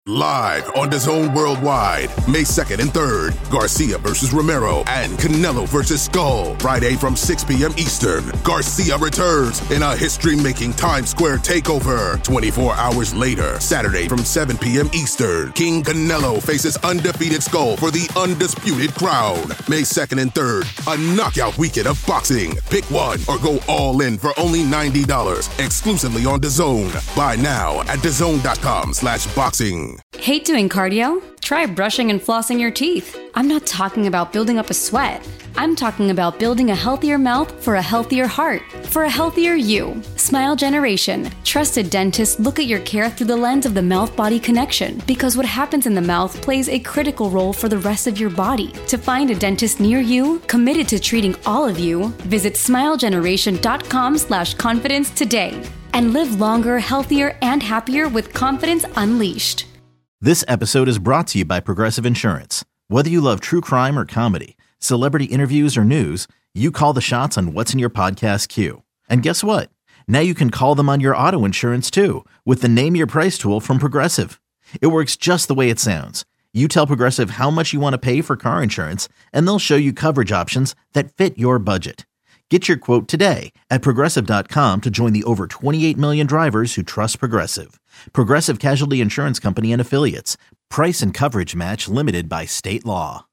Live on DAZN Worldwide, May 2nd and 3rd, Garcia versus Romero and Canelo versus Skull. Friday from 6 p.m. Eastern, Garcia returns in a history-making Times Square takeover. 24 hours later, Saturday from 7 p.m. Eastern, King Canelo faces undefeated Skull for the undisputed crown. May 2nd and 3rd, a knockout weekend of boxing. Pick one or go all in for only $90, exclusively on DAZN. Buy now at DAZN.com/boxing. Hate doing cardio? Try brushing and flossing your teeth. I'm not talking about building up a sweat. I'm talking about building a healthier mouth for a healthier heart, for a healthier you. Smile Generation. Trusted dentists look at your care through the lens of the mouth-body connection, because what happens in the mouth plays a critical role for the rest of your body. To find a dentist near you, committed to treating all of you, visit smilegeneration.com/confidence today. And live longer, healthier, and happier with confidence unleashed. This episode is brought to you by Progressive Insurance. Whether you love true crime or comedy, celebrity interviews or news, you call the shots on what's in your podcast queue. And guess what? Now you can call them on your auto insurance too, with the Name Your Price tool from Progressive. It works just the way it sounds. You tell Progressive how much you want to pay for car insurance, and they'll show you coverage options that fit your budget. Get your quote today at Progressive.com to join the over 28 million drivers who trust Progressive. Progressive Casualty Insurance Company and Affiliates. Price and coverage match limited by state law.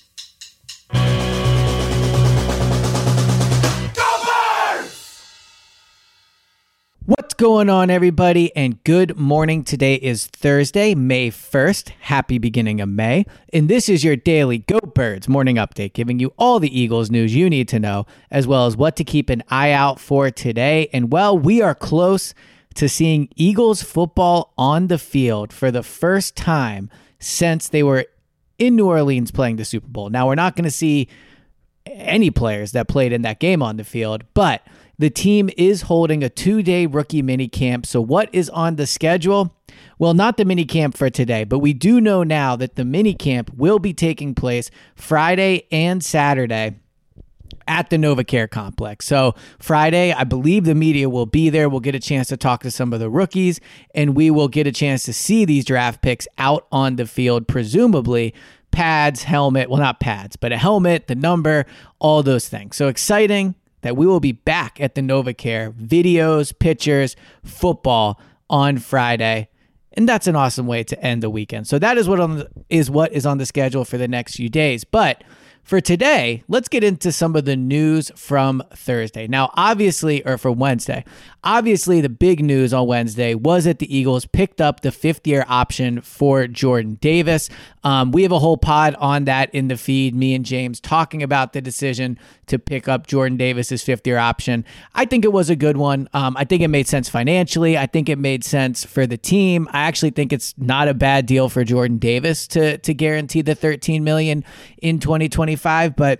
What's going on, everybody, and good morning. Today is Thursday, May 1st. Happy beginning of May. And this is your daily Go Birds morning update, giving you all the Eagles news you need to know, as well as what to keep an eye out for today. And well, we are close to seeing Eagles football on the field for the first time since they were in New Orleans playing the Super Bowl. Now, we're not going to see any players that played in that game on the field, but the team is holding a 2-day rookie mini camp. So what is on the schedule? Well, not the mini camp for today, but we do know now that the mini camp will be taking place Friday and Saturday at the NovaCare complex. So Friday, I believe the media will be there. We'll get a chance to talk to some of the rookies, and we will get a chance to see these draft picks out on the field, presumably pads, helmet, well, not pads, but a helmet, the number, all those things. So exciting that we will be back at the NovaCare, videos, pictures, football on Friday. And that's an awesome way to end the weekend. So that is what is on the schedule for the next few days. But for today, let's get into some of the news from Thursday. Now, obviously, or from Wednesday. Obviously, the big news on Wednesday was that the Eagles picked up the 5th-year option for Jordan Davis. We have a whole pod on that in the feed, me and James talking about the decision to pick up Jordan Davis's 5th-year option. I think it was a good one. I think it made sense financially. I think it made sense for the team. I actually think it's not a bad deal for Jordan Davis to guarantee the $13 million in 2025, but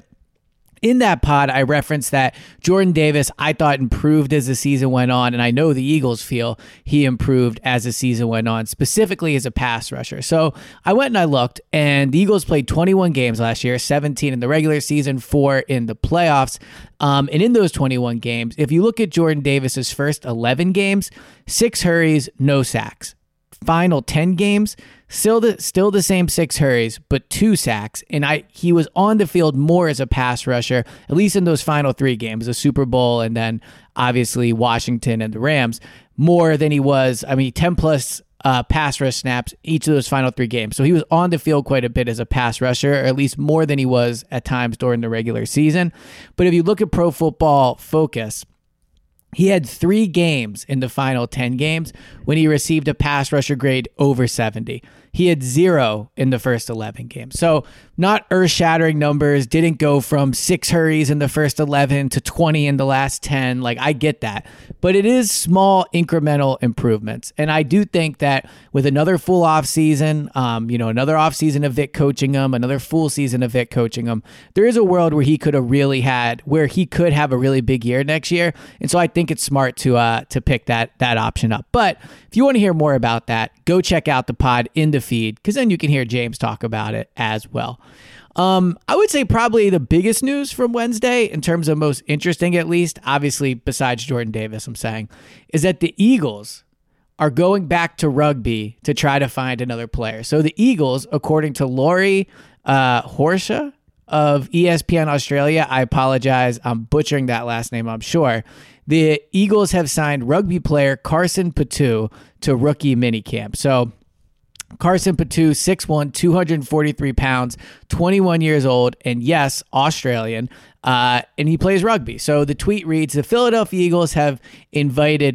in that pod, I referenced that Jordan Davis, I thought, improved as the season went on, and I know the Eagles feel he improved as the season went on, specifically as a pass rusher. So I went and I looked, and the Eagles played 21 games last year, 17 in the regular season, 4 in the playoffs. And in those 21 games, if you look at Jordan Davis's first 11 games, 6 hurries, no sacks. Final 10 games, still the same 6 hurries, but 2 sacks. And he was on the field more as a pass rusher, at least in those final 3 games, the Super Bowl and then obviously Washington and the Rams, more than he was, 10 plus pass rush snaps each of those final 3 games. So he was on the field quite a bit as a pass rusher, or at least more than he was at times during the regular season. But if you look at Pro Football Focus, he had 3 games in the final 10 games when he received a pass rusher grade over 70. He had 0 in the first 11 games. So not earth-shattering numbers, didn't go from 6 hurries in the first 11 to 20 in the last 10. I get that. But it is small incremental improvements. And I do think that with another full offseason, another offseason of Vic coaching him, another full season of Vic coaching him, there is a world where he could have a really big year next year. And so I think it's smart to pick that option up. But if you want to hear more about that, go check out the pod in the feed, because then you can hear James talk about it as well. I would say probably the biggest news from Wednesday, in terms of most interesting at least, obviously besides Jordan Davis, I'm saying, is that the Eagles are going back to rugby to try to find another player. So the Eagles, according to Laurie Horsha of ESPN Australia, I apologize, I'm butchering that last name, I'm sure. The Eagles have signed rugby player Carson Patu to rookie minicamp. So Carson Patu, 6'1", 243 pounds, 21 years old, and yes, Australian, and he plays rugby. So the tweet reads, the Philadelphia Eagles have invited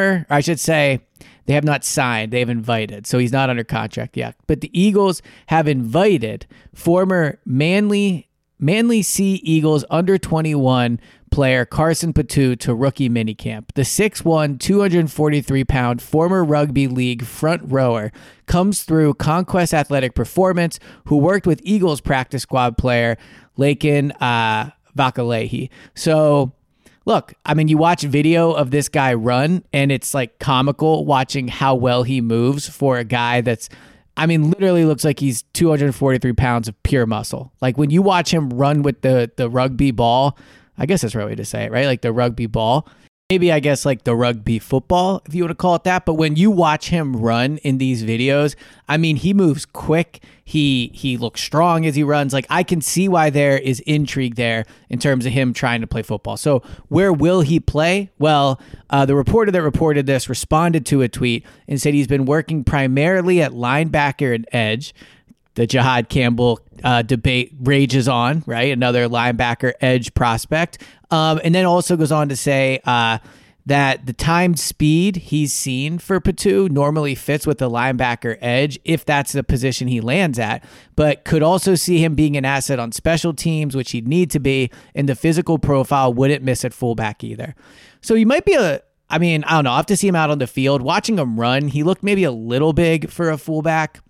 they have not signed, they've invited. So he's not under contract yet. But the Eagles have invited former Manly Sea Eagles under 21 player Carson Patu to rookie minicamp. The 6'1", 243-pound former rugby league front rower comes through Conquest Athletic Performance, who worked with Eagles practice squad player Lakin Vakalehi. So look, I mean, you watch video of this guy run, and it's like comical watching how well he moves for a guy that's, I mean, literally looks like he's 243 pounds of pure muscle. Like when you watch him run with the rugby ball, I guess that's the right way to say it, right? Like the rugby ball. Maybe I guess like the rugby football, if you want to call it that. But when you watch him run in these videos, I mean, he moves quick. He looks strong as he runs. Like I can see why there is intrigue there in terms of him trying to play football. So where will he play? Well, the reporter that reported this responded to a tweet and said he's been working primarily at linebacker and edge. The Jihad Campbell debate rages on, right? Another linebacker edge prospect. And then also goes on to say that the timed speed he's seen for Patu normally fits with the linebacker edge if that's the position he lands at, but could also see him being an asset on special teams, which he'd need to be, and the physical profile wouldn't miss at fullback either. So he might be I don't know. I'll have to see him out on the field. Watching him run, he looked maybe a little big for a fullback.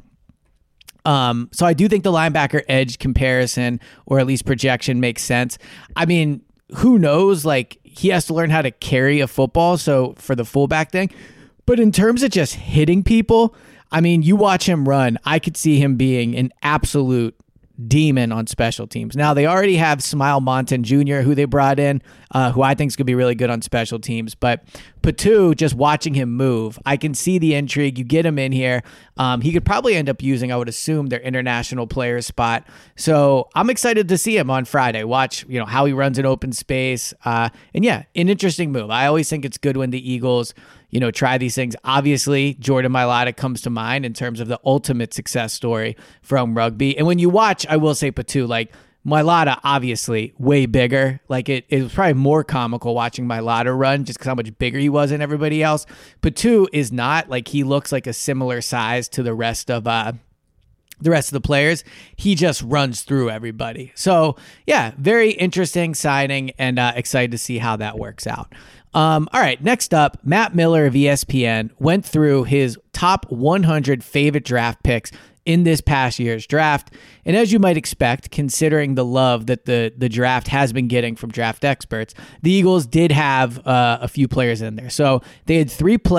So I do think the linebacker edge comparison, or at least projection, makes sense. I mean, who knows? Like, he has to learn how to carry a football, so for the fullback thing. But in terms of just hitting people, I mean, you watch him run, I could see him being an absolute demon on special teams. Now, they already have Smile Monton Jr., who they brought in, who I think is going to be really good on special teams. But Patu, just watching him move, I can see the intrigue. You get him in here. He could probably end up using, I would assume, their international player spot. So I'm excited to see him on Friday. Watch, how he runs in open space. And yeah, an interesting move. I always think it's good when the Eagles, try these things. Obviously, Jordan Mailata comes to mind in terms of the ultimate success story from rugby. And when you watch, I will say Patu, like Mailata, obviously way bigger. Like it was probably more comical watching Mailata run just because how much bigger he was than everybody else. Patu is not. Like he looks like a similar size to the rest of the players. He just runs through everybody. So yeah, very interesting signing, and excited to see how that works out. All right, next up, Matt Miller of ESPN went through his top 100 favorite draft picks in this past year's draft. And as you might expect, considering the love that the draft has been getting from draft experts, the Eagles did have a few players in there. So they had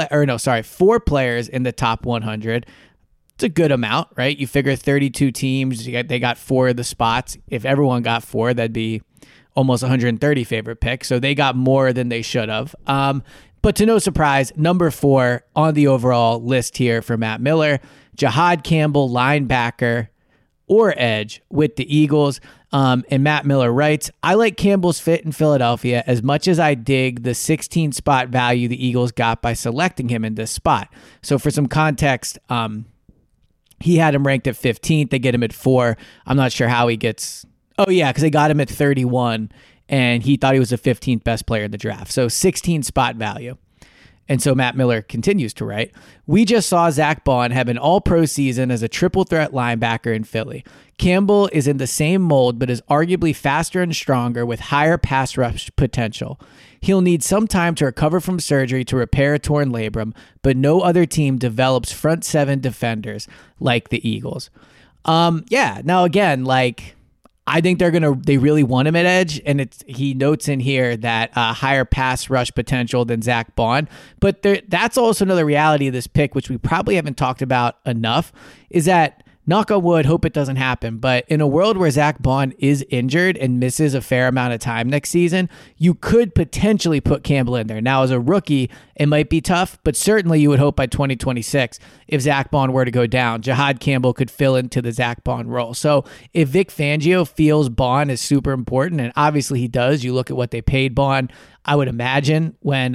4 players in the top 100. It's a good amount, right? You figure 32 teams, they got 4 of the spots. If everyone got 4, that'd be almost 130 favorite picks. So they got more than they should have. But to no surprise, number 4 on the overall list here for Matt Miller, Jihad Campbell, linebacker or edge with the Eagles. And Matt Miller writes, I like Campbell's fit in Philadelphia as much as I dig the 16 spot value the Eagles got by selecting him in this spot. So for some context, he had him ranked at 15th. They get him at 4. I'm not sure how he gets... Oh, yeah, because they got him at 31, and he thought he was the 15th best player in the draft. So 16 spot value. And so Matt Miller continues to write, we just saw Zach Bond have an all-pro season as a triple threat linebacker in Philly. Campbell is in the same mold, but is arguably faster and stronger with higher pass rush potential. He'll need some time to recover from surgery to repair a torn labrum, but no other team develops front 7 defenders like the Eagles. Now again, I think they really want him at edge, and he notes in here that higher pass rush potential than Zach Bond. But that's also another reality of this pick, which we probably haven't talked about enough, is that knock on wood, hope it doesn't happen. But in a world where Zach Bond is injured and misses a fair amount of time next season, you could potentially put Campbell in there. Now, as a rookie, it might be tough, but certainly you would hope by 2026, if Zach Bond were to go down, Jahad Campbell could fill into the Zach Bond role. So if Vic Fangio feels Bond is super important, and obviously he does, you look at what they paid Bond, I would imagine when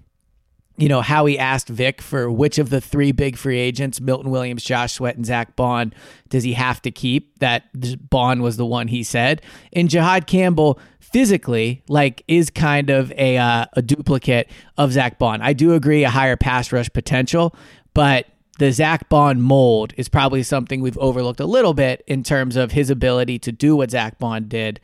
Howie asked Vic for which of the three big free agents, Milton Williams, Josh Sweat, and Zach Bond, does he have to keep, that Bond was the one he said. And Jahad Campbell physically is kind of a duplicate of Zach Bond. I do agree a higher pass rush potential, but the Zach Bond mold is probably something we've overlooked a little bit in terms of his ability to do what Zach Bond did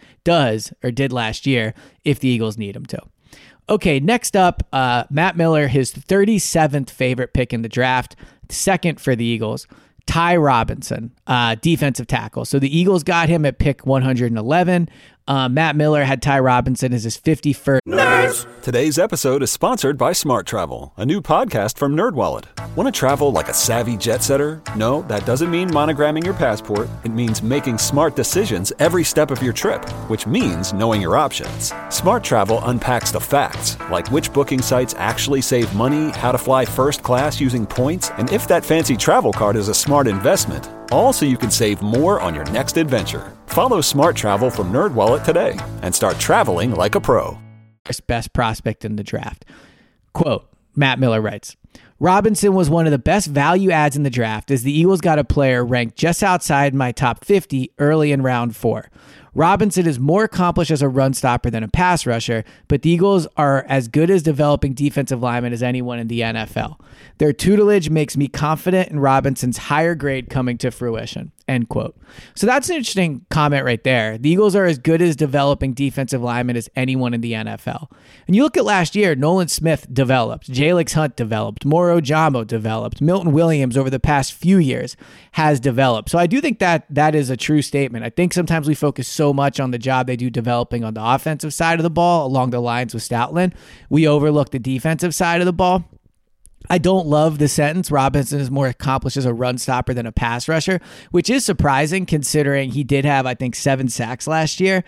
last year if the Eagles need him to. Okay, next up, Matt Miller, his 37th favorite pick in the draft, second for the Eagles. Ty Robinson, defensive tackle. So the Eagles got him at pick 111. Matt Miller had Ty Robinson as his 51st. Nerds! Today's episode is sponsored by Smart Travel, a new podcast from NerdWallet. Want to travel like a savvy jet setter? No, that doesn't mean monogramming your passport. It means making smart decisions every step of your trip, which means knowing your options. Smart Travel unpacks the facts, like which booking sites actually save money, how to fly first class using points, and if that fancy travel card is a smart investment. All so you can save more on your next adventure. Follow Smart Travel from NerdWallet today and start traveling like a pro. Best prospect in the draft. Quote, Matt Miller writes, Robinson was one of the best value adds in the draft as the Eagles got a player ranked just outside my top 50 early in round 4. Robinson is more accomplished as a run stopper than a pass rusher, but the Eagles are as good as developing defensive linemen as anyone in the NFL. Their tutelage makes me confident in Robinson's higher grade coming to fruition. End quote. So that's an interesting comment right there. The Eagles are as good as developing defensive linemen as anyone in the NFL. And you look at last year, Nolan Smith developed, Jalix Hunt developed, Moro Jamo developed, Milton Williams over the past few years has developed. So I do think that is a true statement. I think sometimes we focus so much on the job they do developing on the offensive side of the ball along the lines with Stoutland. We overlook the defensive side of the ball. I don't love the sentence, Robinson is more accomplished as a run stopper than a pass rusher, which is surprising considering he did have, I think, 7 sacks last year.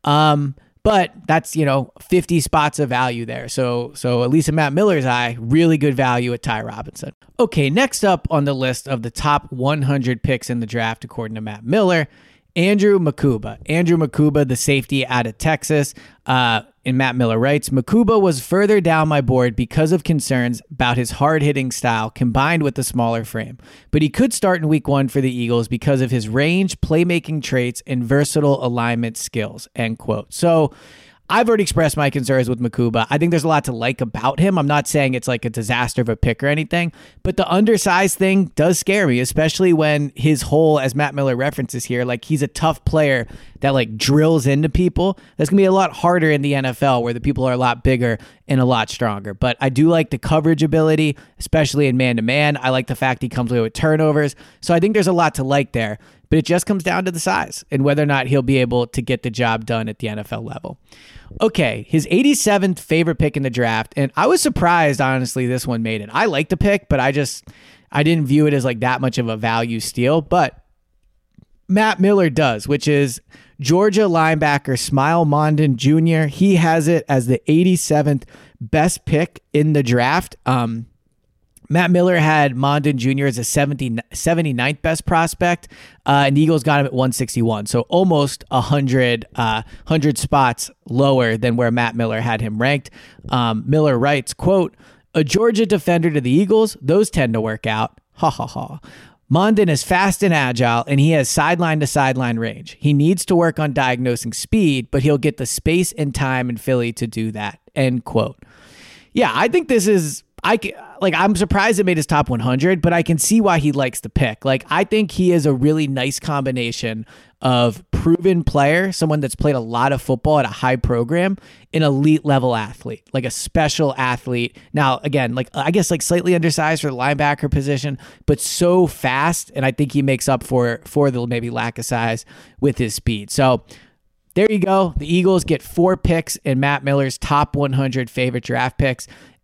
But that's, 50 spots of value there. So at least in Matt Miller's eye, really good value at Ty Robinson. Okay, next up on the list of the top 100 picks in the draft, according to Matt Miller, Andrew Mukuba. Andrew Mukuba, the safety out of Texas. And Matt Miller writes, Mukuba was further down my board because of concerns about his hard-hitting style combined with the smaller frame. But he could start in week 1 for the Eagles because of his range, playmaking traits, and versatile alignment skills, end quote. So I've already expressed my concerns with Mukuba. I think there's a lot to like about him. I'm not saying it's like a disaster of a pick or anything, but the undersized thing does scare me, especially when his whole, as Matt Miller references here, he's a tough player that drills into people. That's going to be a lot harder in the NFL where the people are a lot bigger and a lot stronger. But I do like the coverage ability, especially in man-to-man. I like the fact he comes away with turnovers. So I think there's a lot to like there. But it just comes down to the size and whether or not he'll be able to get the job done at the NFL level. Okay, his 87th favorite pick in the draft, and I was surprised, honestly, this one made it. I like the pick, but I didn't view it as that much of a value steal, but Matt Miller does, which is Georgia linebacker Smael Mondon Jr. He has it as the 87th best pick in the draft. Matt Miller had Mondon Jr. as a 79th best prospect, and the Eagles got him at 161, so almost 100 spots lower than where Matt Miller had him ranked. Miller writes, quote, a Georgia defender to the Eagles, those tend to work out. Ha ha ha. Mondon is fast and agile, and he has sideline-to-sideline range. He needs to work on diagnosing speed, but he'll get the space and time in Philly to do that, end quote. Yeah, I think this is... I'm surprised it made his top 100, but I can see why he likes the pick. I think he is a really nice combination of proven player, someone that's played a lot of football at a high program, an elite level athlete, a special athlete. Now, again, I guess slightly undersized for the linebacker position, but so fast. And I think he makes up for the maybe lack of size with his speed. So there you go. The Eagles get 4 picks in Matt Miller's top 100 favorite draft picks. And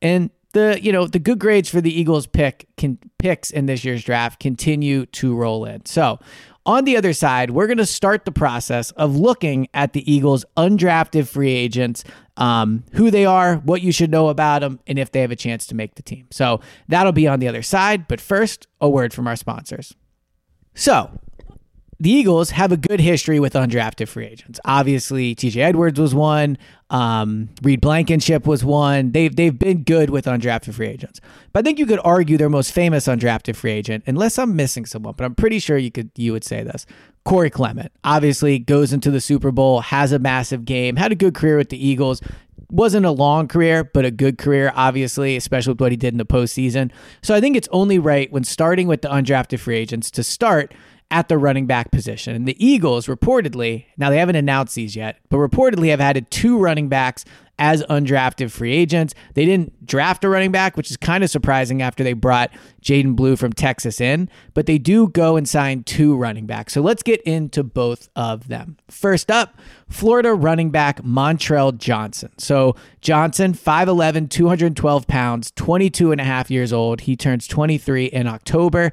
the good grades for the Eagles picks in this year's draft continue to roll in. So on the other side, we're going to start the process of looking at the Eagles' undrafted free agents, who they are, what you should know about them, and if they have a chance to make the team. So that'll be on the other side. But first, a word from our sponsors. So the Eagles have a good history with undrafted free agents. Obviously, TJ Edwards was one. Reed Blankenship was one. They've been good with undrafted free agents. But I think you could argue their most famous undrafted free agent, unless I'm missing someone, but I'm pretty sure you would say this. Corey Clement obviously goes into the Super Bowl, has a massive game, had a good career with the Eagles. Wasn't a long career, but a good career, obviously, especially with what he did in the postseason. So I think it's only right when starting with the undrafted free agents to start at the running back position. And the Eagles reportedly, now they haven't announced these yet, but reportedly have added 2 running backs as undrafted free agents. They didn't draft a running back, which is kind of surprising after they brought Jaden Blue from Texas in, but they do go and sign 2 running backs. So let's get into both of them. First up, Florida running back Montrell Johnson. So Johnson, 5'11", 212 pounds, 22 and a half years old. He turns 23 in October.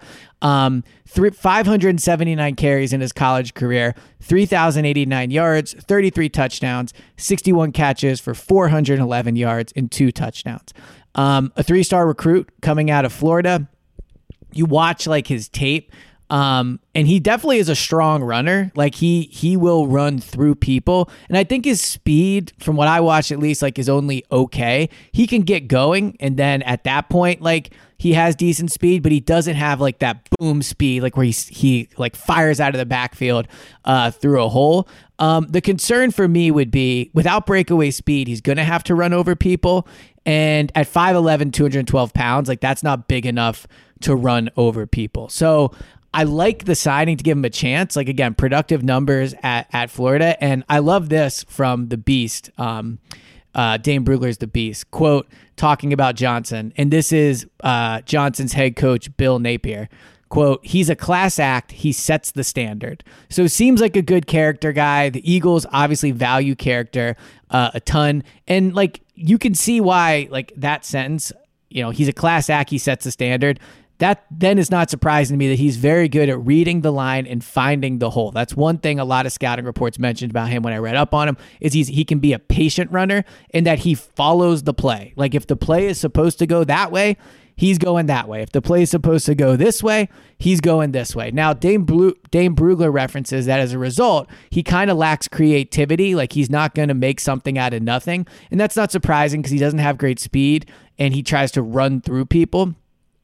579 carries in his college career, 3,089 yards, 33 touchdowns, 61 catches for 411 yards and 2 touchdowns. A 3-star recruit coming out of Florida. You watch like his tape, and he definitely is a strong runner. Like he will run through people. And I think his speed, from what I watched at least, like is only okay. He can get going, and then at that point, like he has decent speed, but he doesn't have like that boom speed, like where he like fires out of the backfield through a hole. The concern for me would be without breakaway speed, he's going to have to run over people. And at 5'11", 212 pounds, like that's not big enough to run over people. So I like the signing to give him a chance. Like again, productive numbers at Florida. And I love this from the Beast. Dane Brugler's The Beast, quote, talking about Johnson. And this is Johnson's head coach, Bill Napier. Quote, he's a class act. He sets the standard. So seems like a good character guy. The Eagles obviously value character a ton. And like, you can see why like that sentence, he's a class act. He sets the standard. That then is not surprising to me that he's very good at reading the line and finding the hole. That's one thing a lot of scouting reports mentioned about him when I read up on him is he can be a patient runner and that he follows the play. Like if the play is supposed to go that way, he's going that way. If the play is supposed to go this way, he's going this way. Now, Dane Brugler references that as a result, he kind of lacks creativity. Like he's not going to make something out of nothing. And that's not surprising because he doesn't have great speed and he tries to run through people.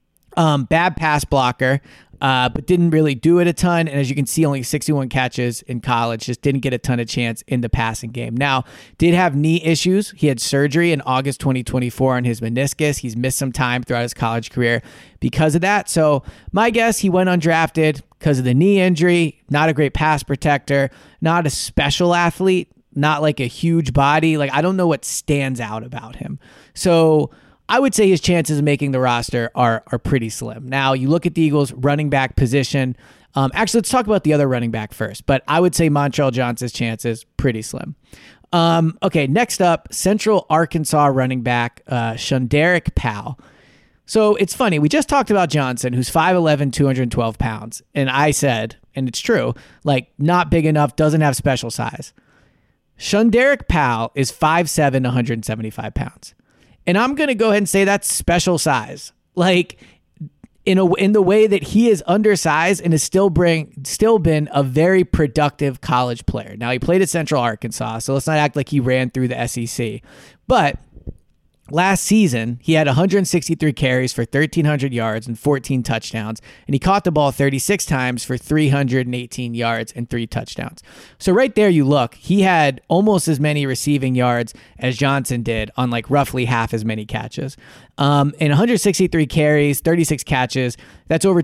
Bad pass blocker, but didn't really do it a ton. And as you can see, only 61 catches in college, just didn't get a ton of chance in the passing game. Now, did have knee issues. He had surgery in August 2024 on his meniscus. He's missed some time throughout his college career because of that. So my guess, he went undrafted because of the knee injury. Not a great pass protector, not a special athlete, not like a huge body. Like I don't know what stands out about him. So I would say his chances of making the roster are pretty slim. Now, you look at the Eagles' running back position. Actually, let's talk about the other running back first. But I would say Montrell Johnson's chances pretty slim. Okay, next up, Central Arkansas running back Shunderick Powell. So it's funny. We just talked about Johnson, who's 5'11", 212 pounds. And I said, and it's true, like not big enough, doesn't have special size. Shunderick Powell is 5'7", 175 pounds. And I'm going to go ahead and say that's special size. Like in the way that he is undersized and has still been a very productive college player. Now he played at Central Arkansas, so let's not act like he ran through the SEC. But last season, he had 163 carries for 1,300 yards and 14 touchdowns, and he caught the ball 36 times for 318 yards and 3 touchdowns. So right there you look, he had almost as many receiving yards as Johnson did on like roughly half as many catches. And 163 carries, 36 catches, that's over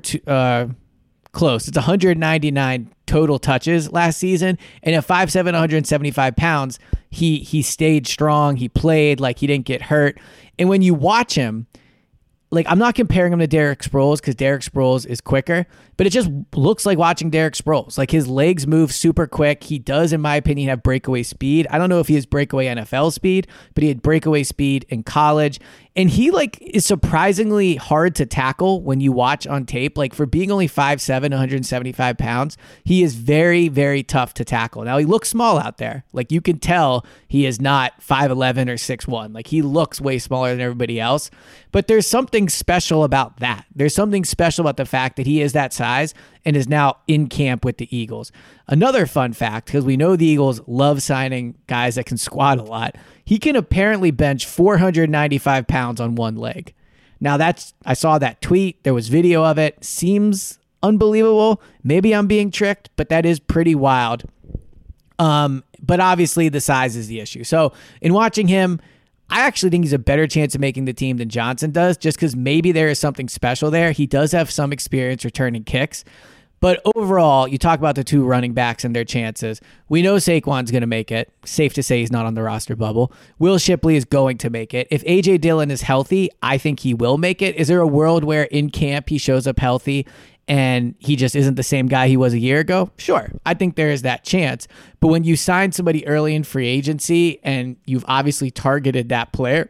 close. It's 199 total touches last season. And at 5'7", 175 pounds, he stayed strong. He played like he didn't get hurt. And when you watch him, like, I'm not comparing him to Derek Sproles because Derek Sproles is quicker, but it just looks like watching Derek Sproles. Like, his legs move super quick. He does, in my opinion, have breakaway speed. I don't know if he has breakaway NFL speed, but he had breakaway speed in college. And he, like, is surprisingly hard to tackle when you watch on tape. Like, for being only 5'7", 175 pounds, he is very, very tough to tackle. Now, he looks small out there. Like, you can tell he is not 5'11" or 6'1". Like, he looks way smaller than everybody else. But there's something special about that. There's something special about the fact that he is that size and is now in camp with the Eagles. Another fun fact, because we know the Eagles love signing guys that can squat a lot, he can apparently bench 495 pounds on one leg. Now, I saw that tweet. There was video of it. Seems unbelievable. Maybe I'm being tricked, but that is pretty wild. But obviously the size is the issue. So in watching him, I actually think he's a better chance of making the team than Johnson does, just because maybe there is something special there. He does have some experience returning kicks. But overall, you talk about the two running backs and their chances. We know Saquon's going to make it. Safe to say he's not on the roster bubble. Will Shipley is going to make it. If A.J. Dillon is healthy, I think he will make it. Is there a world where in camp he shows up healthy and he just isn't the same guy he was a year ago? Sure, I think there is that chance. But when you sign somebody early in free agency and you've obviously targeted that player,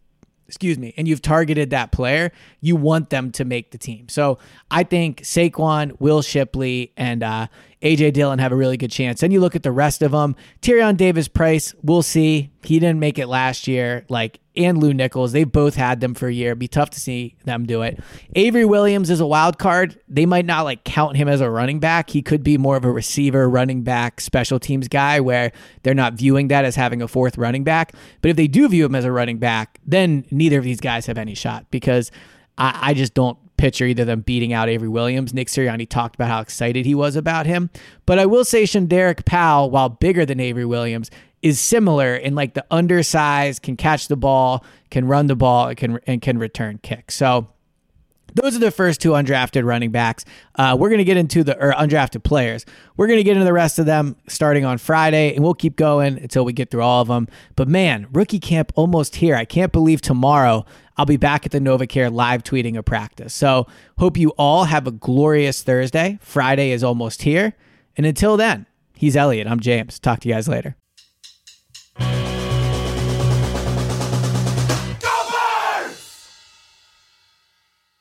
you want them to make the team. So I think Saquon, Will Shipley, and A.J. Dillon have a really good chance. Then you look at the rest of them. Tyrion Davis-Price, we'll see. He didn't make it last year. And Lou Nichols, they both had them for a year. It'd be tough to see them do it. Avery Williams is a wild card. They might not count him as a running back. He could be more of a receiver, running back, special teams guy where they're not viewing that as having a fourth running back. But if they do view him as a running back, then neither of these guys have any shot, because I just don't picture either of them beating out Avery Williams. Nick Sirianni talked about how excited he was about him. But I will say Shanderick Powell, while bigger than Avery Williams, is similar in the undersized, can catch the ball, can run the ball, and can return kicks. So those are the first two undrafted running backs. We're going to get into undrafted players. We're going to get into the rest of them starting on Friday, and we'll keep going until we get through all of them. But man, rookie camp almost here. I can't believe tomorrow I'll be back at the NovaCare live tweeting a practice. So hope you all have a glorious Thursday. Friday is almost here. And until then, he's Elliot. I'm James. Talk to you guys later.